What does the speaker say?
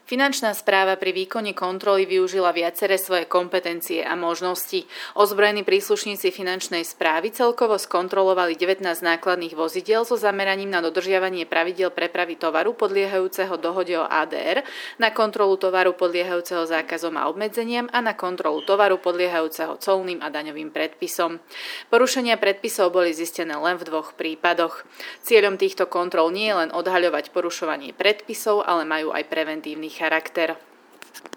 Finančná správa pri výkone kontroly využila viaceré svoje kompetencie a možnosti. Ozbrojení príslušníci finančnej správy celkovo skontrolovali 19 nákladných vozidiel so zameraním na dodržiavanie pravidiel prepravy tovaru podliehajúceho dohode o ADR, na kontrolu tovaru podliehajúceho zákazom a obmedzeniam a na kontrolu tovaru podliehajúceho colným a daňovým predpisom. Porušenia predpisov boli zistené len v 2 prípadoch. Cieľom týchto kontrol nie je len odhaľovať porušovanie predpisov, ale majú aj preventívny charakter.